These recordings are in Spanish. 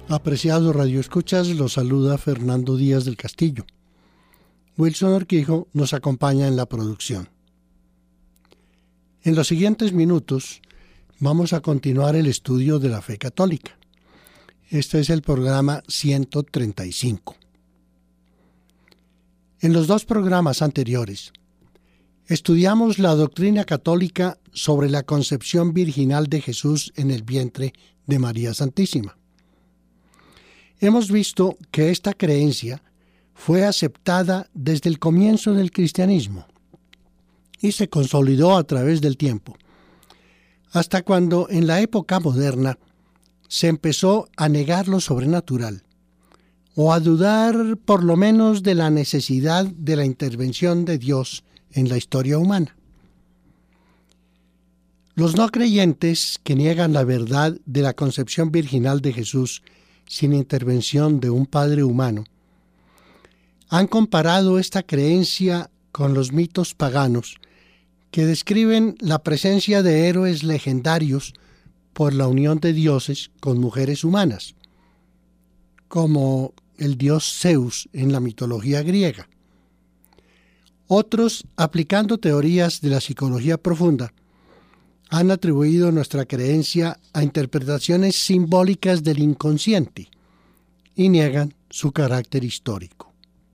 Apreciados radioescuchas, los saluda Fernando Díaz del Castillo. Wilson Orquijo nos acompaña en la producción. En los siguientes minutos vamos a continuar el estudio de la fe católica. Este es el programa 135. En los dos programas anteriores estudiamos la doctrina católica sobre la concepción virginal de Jesús en el vientre de María Santísima. Hemos visto que esta creencia fue aceptada desde el comienzo del cristianismo y se consolidó a través del tiempo, hasta cuando en la época moderna se empezó a negar lo sobrenatural, o a dudar por lo menos de la necesidad de la intervención de Dios en la historia humana. Los no creyentes que niegan la verdad de la concepción virginal de Jesús sin intervención de un padre humano, han comparado esta creencia con los mitos paganos que describen la presencia de héroes legendarios por la unión de dioses con mujeres humanas, como el dios Zeus en la mitología griega. Otros, aplicando teorías de la psicología profunda, han atribuido nuestra creencia a interpretaciones simbólicas del inconsciente y niegan su carácter histórico.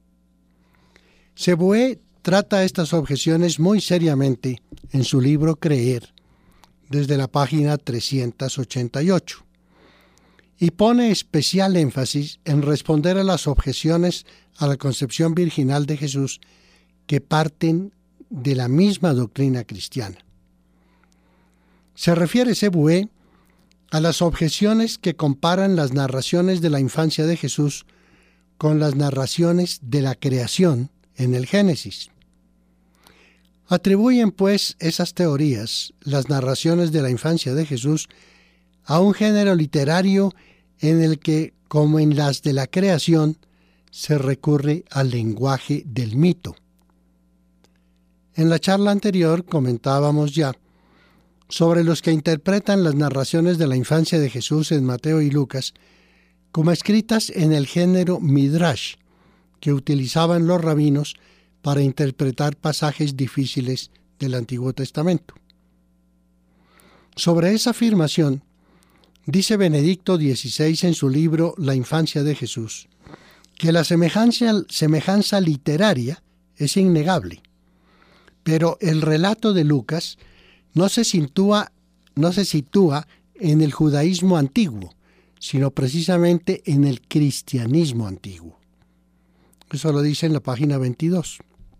Sebué trata estas objeciones muy seriamente en su libro Creer, desde la página 388, y pone especial énfasis en responder a las objeciones a la concepción virginal de Jesús que parten de la misma doctrina cristiana. Se refiere Sebué a las objeciones que comparan las narraciones de la infancia de Jesús con las narraciones de la creación en el Génesis. Atribuyen, pues, esas teorías, las narraciones de la infancia de Jesús, a un género literario en el que, como en las de la creación, se recurre al lenguaje del mito. En la charla anterior comentábamos ya sobre los que interpretan las narraciones de la infancia de Jesús en Mateo y Lucas como escritas en el género midrash, que utilizaban los rabinos para interpretar pasajes difíciles del Antiguo Testamento. Sobre esa afirmación, dice Benedicto XVI en su libro La infancia de Jesús, que la semejanza literaria es innegable, pero el relato de Lucas no se sitúa en el judaísmo antiguo, sino precisamente en el cristianismo antiguo. Eso lo dice en la página 22.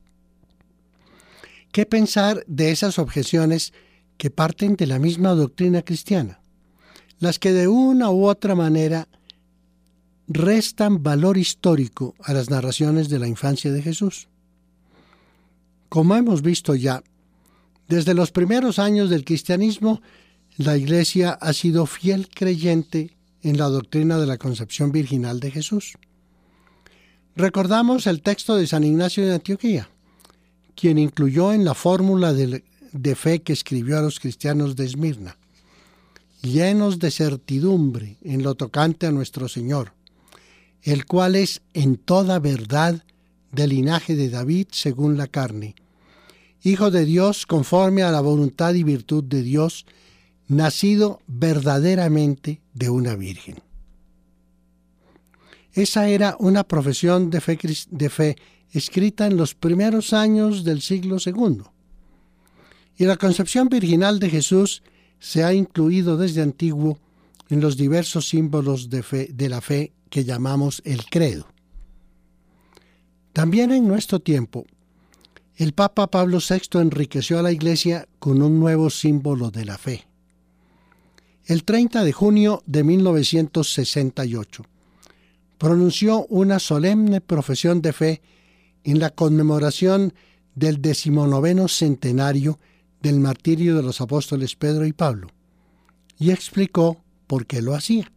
¿Qué pensar de esas objeciones que parten de la misma doctrina cristiana? Las que de una u otra manera restan valor histórico a las narraciones de la infancia de Jesús. Como hemos visto ya, desde los primeros años del cristianismo, la Iglesia ha sido fiel creyente en la doctrina de la concepción virginal de Jesús. Recordamos el texto de San Ignacio de Antioquía, quien incluyó en la fórmula de fe que escribió a los cristianos de Esmirna: llenos de certidumbre en lo tocante a nuestro Señor, el cual es en toda verdad del linaje de David según la carne, Hijo de Dios conforme a la voluntad y virtud de Dios, nacido verdaderamente de una virgen. Esa era una profesión de fe escrita en los primeros años del siglo II. Y la concepción virginal de Jesús se ha incluido desde antiguo en los diversos símbolos de la fe que llamamos el credo. También en nuestro tiempo, el Papa Pablo VI enriqueció a la Iglesia con un nuevo símbolo de la fe. El 30 de junio de 1968, pronunció una solemne profesión de fe en la conmemoración del 19º centenario del martirio de los apóstoles Pedro y Pablo, y explicó por qué lo hacía.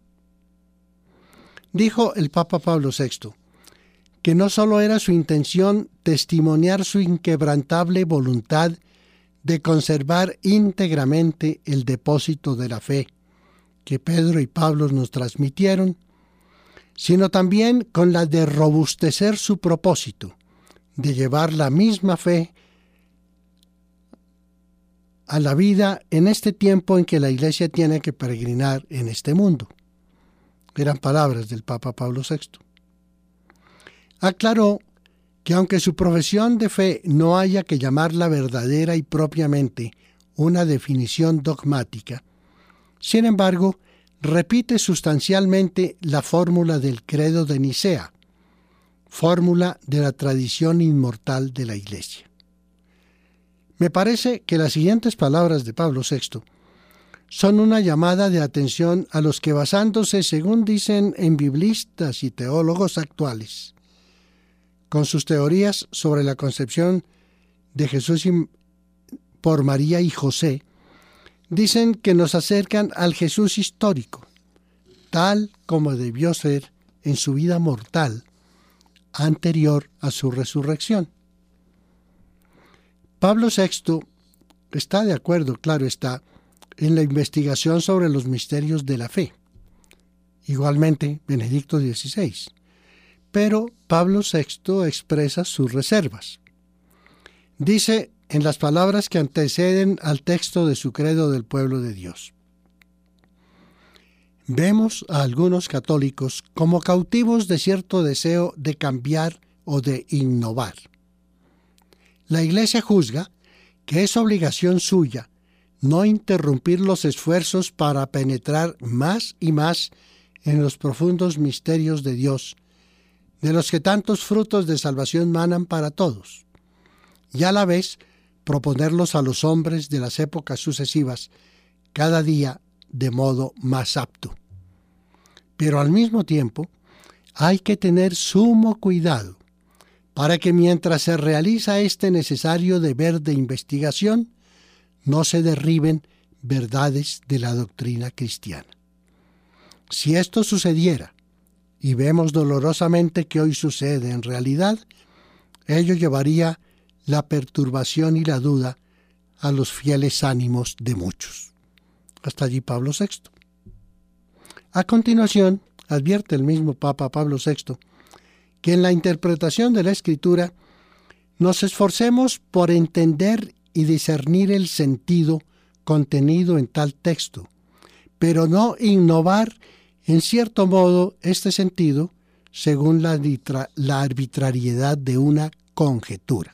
Dijo el Papa Pablo VI que no solo era su intención testimoniar su inquebrantable voluntad de conservar íntegramente el depósito de la fe que Pedro y Pablo nos transmitieron, sino también con la de robustecer su propósito, de llevar la misma fe a la vida en este tiempo en que la Iglesia tiene que peregrinar en este mundo. Eran palabras del Papa Pablo VI. Aclaró que aunque su profesión de fe no haya que llamarla verdadera y propiamente una definición dogmática, sin embargo, repite sustancialmente la fórmula del credo de Nicea, fórmula de la tradición inmortal de la Iglesia. Me parece que las siguientes palabras de Pablo VI son una llamada de atención a los que, basándose, según dicen, en biblistas y teólogos actuales, con sus teorías sobre la concepción de Jesús por María y José, dicen que nos acercan al Jesús histórico, tal como debió ser en su vida mortal, anterior a su resurrección. Pablo VI está de acuerdo, claro está, en la investigación sobre los misterios de la fe. Igualmente, Benedicto XVI. Pero Pablo VI expresa sus reservas. Dice en las palabras que anteceden al texto de su credo del pueblo de Dios: vemos a algunos católicos como cautivos de cierto deseo de cambiar o de innovar. La Iglesia juzga que es obligación suya no interrumpir los esfuerzos para penetrar más y más en los profundos misterios de Dios, de los que tantos frutos de salvación manan para todos, y a la vez proponerlos a los hombres de las épocas sucesivas, cada día de modo más apto. Pero al mismo tiempo, hay que tener sumo cuidado para que mientras se realiza este necesario deber de investigación, no se derriben verdades de la doctrina cristiana. Si esto sucediera, y vemos dolorosamente que hoy sucede en realidad, ello llevaría la perturbación y la duda a los fieles ánimos de muchos. Hasta allí Pablo VI. A continuación, advierte el mismo Papa Pablo VI que en la interpretación de la Escritura nos esforcemos por entender y discernir el sentido contenido en tal texto, pero no innovar en cierto modo este sentido según la arbitrariedad de una conjetura.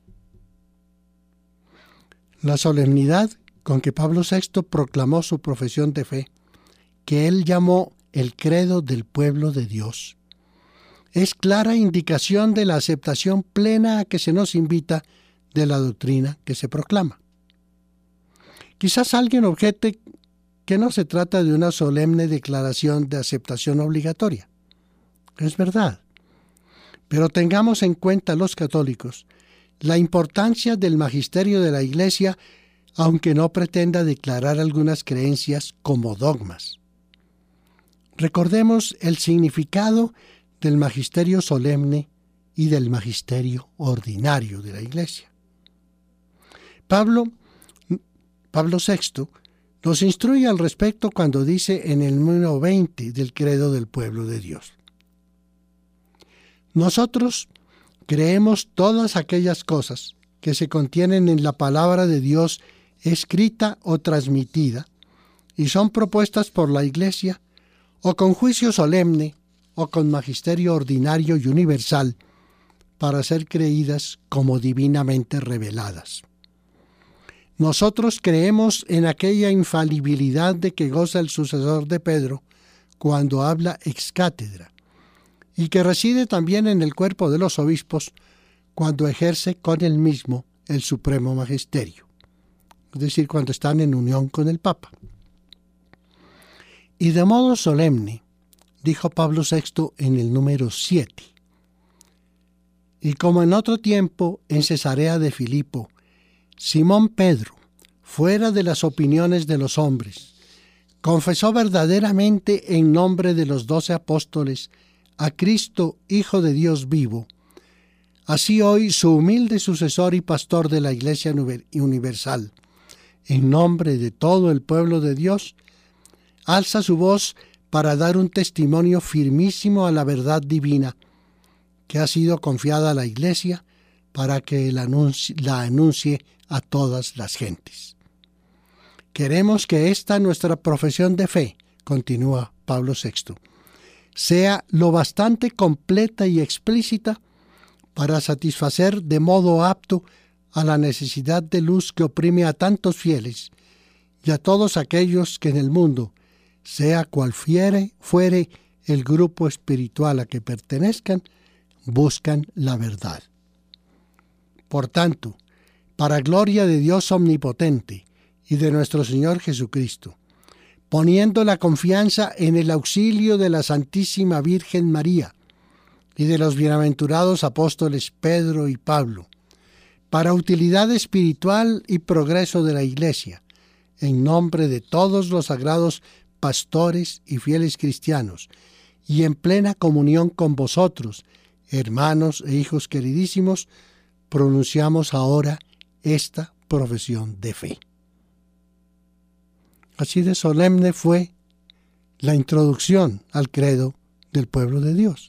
La solemnidad con que Pablo VI proclamó su profesión de fe, que él llamó el credo del pueblo de Dios, es clara indicación de la aceptación plena a que se nos invita de la doctrina que se proclama. Quizás alguien objete que no se trata de una solemne declaración de aceptación obligatoria. Es verdad. Pero tengamos en cuenta los católicos la importancia del magisterio de la Iglesia, aunque no pretenda declarar algunas creencias como dogmas. Recordemos el significado del magisterio solemne y del magisterio ordinario de la Iglesia. Pablo VI nos instruye al respecto cuando dice en el número 20 del credo del pueblo de Dios: nosotros creemos todas aquellas cosas que se contienen en la palabra de Dios escrita o transmitida y son propuestas por la Iglesia o con juicio solemne o con magisterio ordinario y universal para ser creídas como divinamente reveladas. Nosotros creemos en aquella infalibilidad de que goza el sucesor de Pedro cuando habla ex cátedra, y que reside también en el cuerpo de los obispos cuando ejerce con él mismo el supremo magisterio, es decir, cuando están en unión con el Papa. Y de modo solemne, dijo Pablo VI en el número 7, y como en otro tiempo en Cesarea de Filipo, Simón Pedro, fuera de las opiniones de los hombres, confesó verdaderamente en nombre de los 12 apóstoles a Cristo, Hijo de Dios vivo. Así hoy su humilde sucesor y pastor de la Iglesia Universal, en nombre de todo el pueblo de Dios, alza su voz para dar un testimonio firmísimo a la verdad divina que ha sido confiada a la Iglesia para que la anuncie a todas las gentes. Queremos que esta nuestra profesión de fe, continúa Pablo VI, sea lo bastante completa y explícita para satisfacer de modo apto a la necesidad de luz que oprime a tantos fieles y a todos aquellos que en el mundo, sea cual fuere el grupo espiritual a que pertenezcan, buscan la verdad. Por tanto, para gloria de Dios omnipotente y de nuestro Señor Jesucristo, poniendo la confianza en el auxilio de la Santísima Virgen María y de los bienaventurados apóstoles Pedro y Pablo, para utilidad espiritual y progreso de la Iglesia, en nombre de todos los sagrados pastores y fieles cristianos, y en plena comunión con vosotros, hermanos e hijos queridísimos, pronunciamos ahora esta profesión de fe. Así de solemne fue la introducción al credo del pueblo de Dios.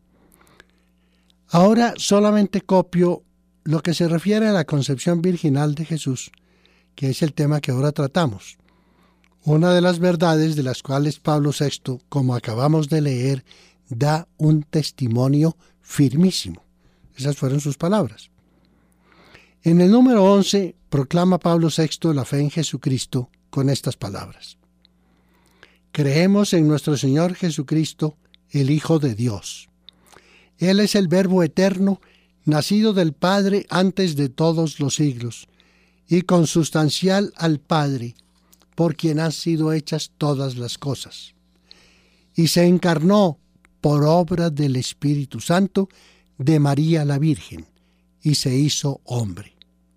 Ahora solamente copio lo que se refiere a la concepción virginal de Jesús, que es el tema que ahora tratamos. Una de las verdades de las cuales Pablo VI, como acabamos de leer, da un testimonio firmísimo. Esas fueron sus palabras. En el número 11 proclama Pablo VI la fe en Jesucristo con estas palabras. Creemos en nuestro Señor Jesucristo, el Hijo de Dios. Él es el Verbo eterno, nacido del Padre antes de todos los siglos, y consustancial al Padre, por quien han sido hechas todas las cosas. Y se encarnó por obra del Espíritu Santo de María la Virgen, y se hizo hombre.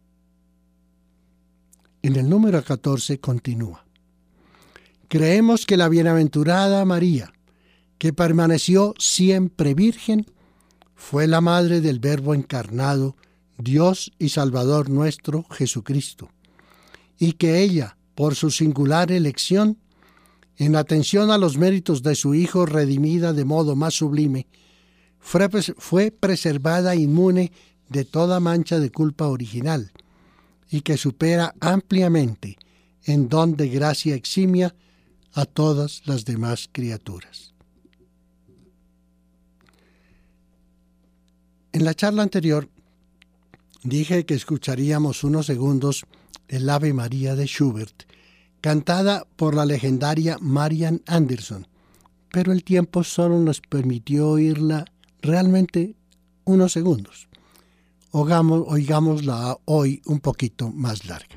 En el número 14 continúa. Creemos que la bienaventurada María, que permaneció siempre virgen, fue la madre del Verbo encarnado, Dios y Salvador nuestro Jesucristo, y que ella, por su singular elección, en atención a los méritos de su Hijo redimida de modo más sublime, fue preservada inmune de toda mancha de culpa original, y que supera ampliamente en don de gracia eximia a todas las demás criaturas. En la charla anterior dije que escucharíamos unos segundos el Ave María de Schubert, cantada por la legendaria Marian Anderson, pero el tiempo solo nos permitió oírla realmente unos segundos. Oigámosla hoy un poquito más larga.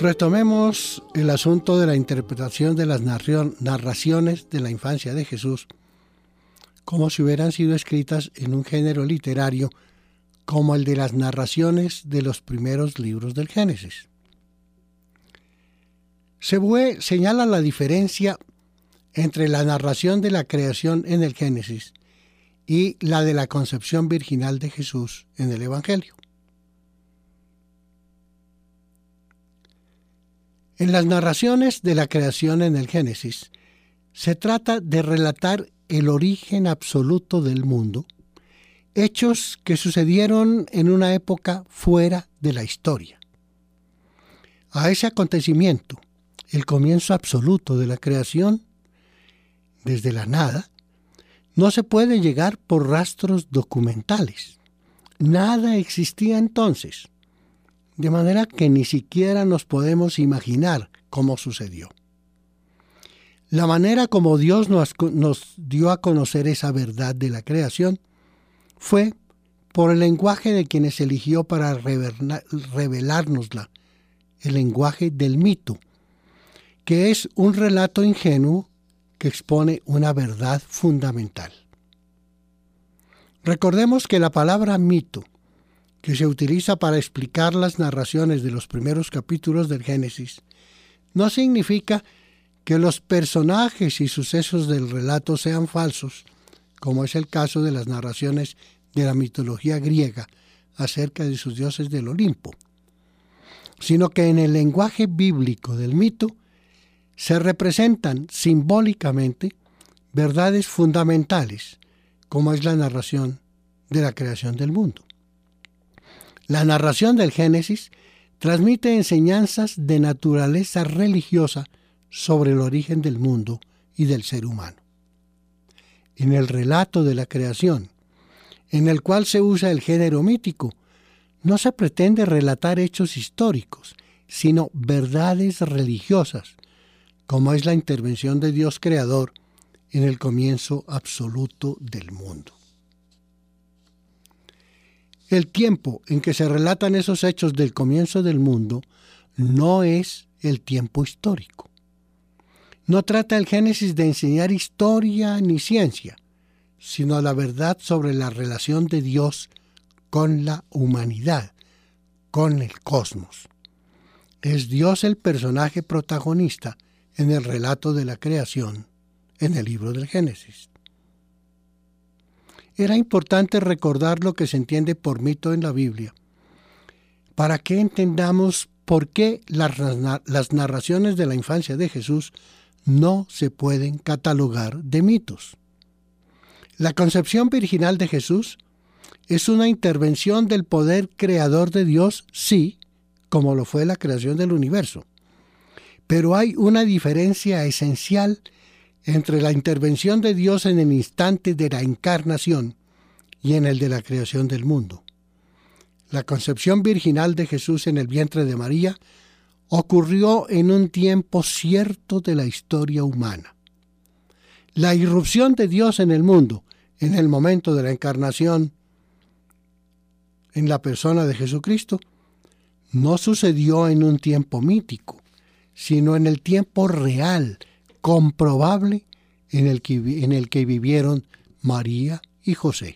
Retomemos el asunto de la interpretación de las narraciones de la infancia de Jesús, como si hubieran sido escritas en un género literario como el de las narraciones de los primeros libros del Génesis. Sebue señala la diferencia entre la narración de la creación en el Génesis y la de la concepción virginal de Jesús en el Evangelio. En las narraciones de la creación en el Génesis, se trata de relatar el origen absoluto del mundo, hechos que sucedieron en una época fuera de la historia. A ese acontecimiento, el comienzo absoluto de la creación, desde la nada, no se puede llegar por rastros documentales. Nada existía entonces, de manera que ni siquiera nos podemos imaginar cómo sucedió. La manera como Dios nos dio a conocer esa verdad de la creación fue por el lenguaje de quienes eligió para revelárnosla, el lenguaje del mito, que es un relato ingenuo que expone una verdad fundamental. Recordemos que la palabra mito, que se utiliza para explicar las narraciones de los primeros capítulos del Génesis, no significa que los personajes y sucesos del relato sean falsos, como es el caso de las narraciones de la mitología griega acerca de sus dioses del Olimpo, sino que en el lenguaje bíblico del mito se representan simbólicamente verdades fundamentales, como es la narración de la creación del mundo. La narración del Génesis transmite enseñanzas de naturaleza religiosa sobre el origen del mundo y del ser humano. En el relato de la creación, en el cual se usa el género mítico, no se pretende relatar hechos históricos, sino verdades religiosas, como es la intervención de Dios creador en el comienzo absoluto del mundo. El tiempo en que se relatan esos hechos del comienzo del mundo no es el tiempo histórico. No trata el Génesis de enseñar historia ni ciencia, sino la verdad sobre la relación de Dios con la humanidad, con el cosmos. Es Dios el personaje protagonista en el relato de la creación en el libro del Génesis. Era importante recordar lo que se entiende por mito en la Biblia, para que entendamos por qué las narraciones de la infancia de Jesús no se pueden catalogar de mitos. La concepción virginal de Jesús es una intervención del poder creador de Dios, sí, como lo fue la creación del universo. Pero hay una diferencia esencial entre la intervención de Dios en el instante de la encarnación y en el de la creación del mundo. La concepción virginal de Jesús en el vientre de María ocurrió en un tiempo cierto de la historia humana. La irrupción de Dios en el mundo, en el momento de la encarnación, en la persona de Jesucristo, no sucedió en un tiempo mítico, sino en el tiempo real, comprobable, en el que vivieron María y José.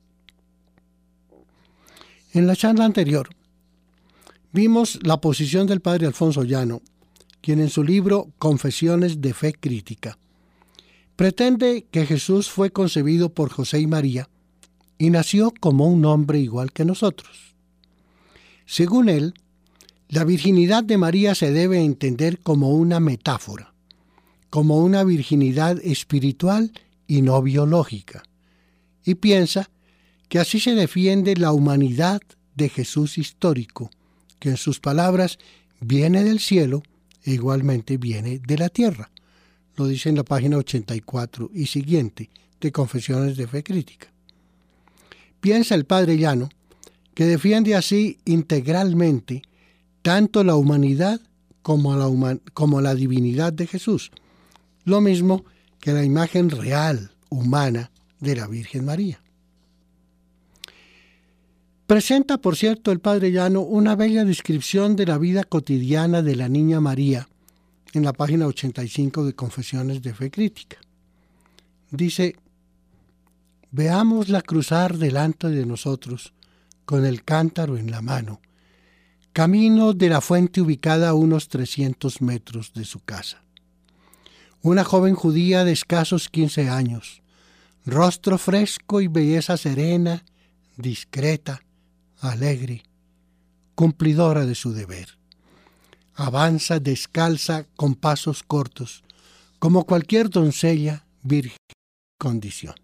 En la charla anterior, vimos la posición del padre Alfonso Llano, quien en su libro Confesiones de Fe Crítica pretende que Jesús fue concebido por José y María y nació como un hombre igual que nosotros. Según él, la virginidad de María se debe entender como una metáfora, como una virginidad espiritual y no biológica, y piensa que así se defiende la humanidad de Jesús histórico, que en sus palabras viene del cielo e igualmente viene de la tierra. Lo dice en la página 84 y siguiente de Confesiones de Fe Crítica. Piensa el padre Llano que defiende así integralmente tanto la humanidad como la divinidad de Jesús, lo mismo que la imagen real, humana, de la Virgen María. Presenta, por cierto, el padre Llano una bella descripción de la vida cotidiana de la niña María en la página 85 de Confesiones de Fe Crítica. Dice: veámosla cruzar delante de nosotros con el cántaro en la mano, camino de la fuente ubicada a unos 300 metros de su casa. Una joven judía de escasos 15 años, rostro fresco y belleza serena, discreta, alegre, cumplidora de su deber. Avanza descalza con pasos cortos, como cualquier doncella virgen de condición.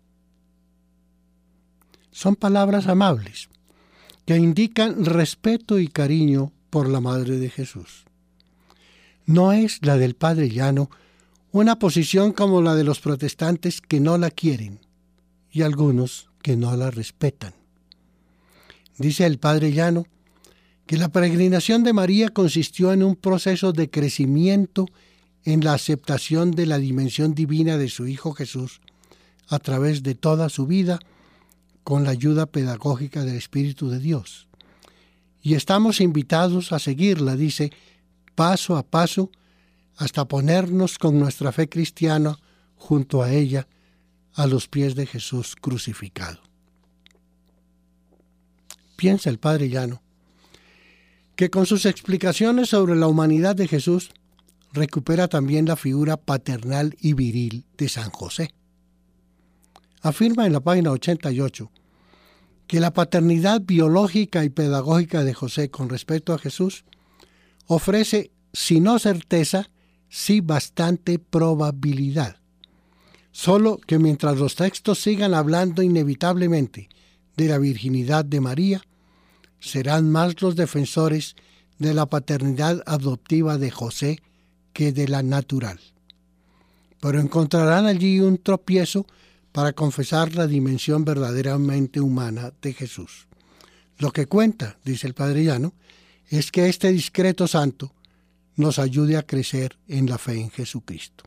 Son palabras amables que indican respeto y cariño por la Madre de Jesús. No es la del padre Llano una posición como la de los protestantes que no la quieren y algunos que no la respetan. Dice el padre Llano que la peregrinación de María consistió en un proceso de crecimiento en la aceptación de la dimensión divina de su Hijo Jesús a través de toda su vida, con la ayuda pedagógica del Espíritu de Dios. Y estamos invitados a seguirla, dice, paso a paso, hasta ponernos con nuestra fe cristiana junto a ella, a los pies de Jesús crucificado. Piensa el padre Llano que con sus explicaciones sobre la humanidad de Jesús recupera también la figura paternal y viril de San José. Afirma en la página 88 que la paternidad biológica y pedagógica de José con respecto a Jesús ofrece, si no certeza, sí bastante probabilidad. Solo que mientras los textos sigan hablando inevitablemente de la virginidad de María, serán más los defensores de la paternidad adoptiva de José que de la natural. Pero encontrarán allí un tropiezo para confesar la dimensión verdaderamente humana de Jesús. Lo que cuenta, dice el padre Llano, es que este discreto santo nos ayude a crecer en la fe en Jesucristo.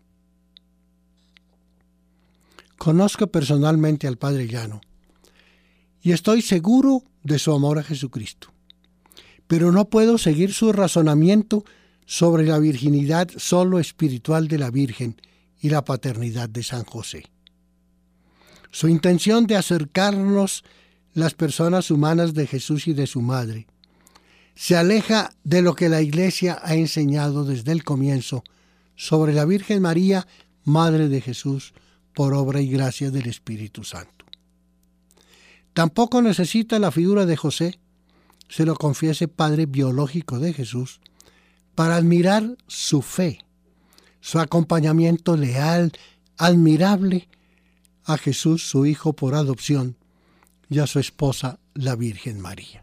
Conozco personalmente al padre Llano y estoy seguro de su amor a Jesucristo, pero no puedo seguir su razonamiento sobre la virginidad solo espiritual de la Virgen y la paternidad de San José. Su intención de acercarnos las personas humanas de Jesús y de su madre se aleja de lo que la Iglesia ha enseñado desde el comienzo sobre la Virgen María, Madre de Jesús, por obra y gracia del Espíritu Santo. Tampoco necesita la figura de José, se lo confiese padre biológico de Jesús, para admirar su fe, su acompañamiento leal, admirable a Jesús, su Hijo por adopción, y a su esposa, la Virgen María.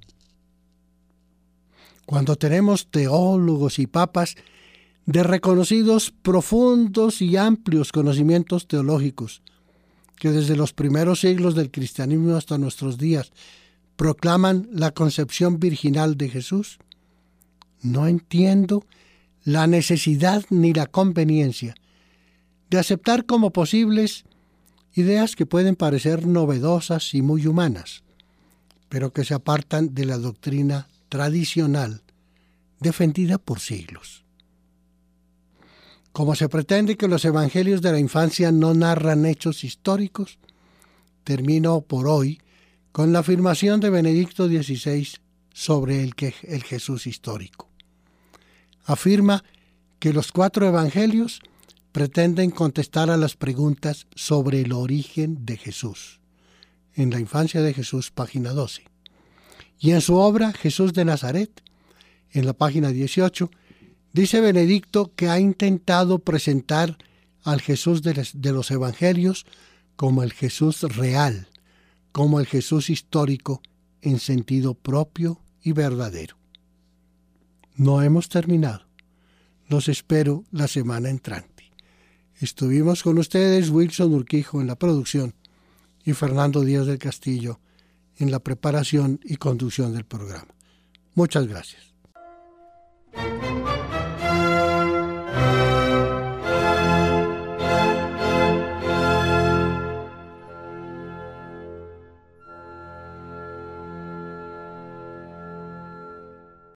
Cuando tenemos teólogos y papas de reconocidos profundos y amplios conocimientos teológicos, que desde los primeros siglos del cristianismo hasta nuestros días proclaman la concepción virginal de Jesús, no entiendo la necesidad ni la conveniencia de aceptar como posibles ideas que pueden parecer novedosas y muy humanas, pero que se apartan de la doctrina tradicional defendida por siglos. Como se pretende que los evangelios de la infancia no narran hechos históricos, termino por hoy con la afirmación de Benedicto XVI sobre el Jesús histórico. Afirma que los 4 evangelios pretenden contestar a las preguntas sobre el origen de Jesús. En la infancia de Jesús, página 12. Y en su obra Jesús de Nazaret, en la página 18, dice Benedicto que ha intentado presentar al Jesús de los evangelios como el Jesús real, como el Jesús histórico en sentido propio y verdadero. No hemos terminado. Los espero la semana entrante. Estuvimos con ustedes Wilson Urquijo en la producción y Fernando Díaz del Castillo en la preparación y conducción del programa. Muchas gracias.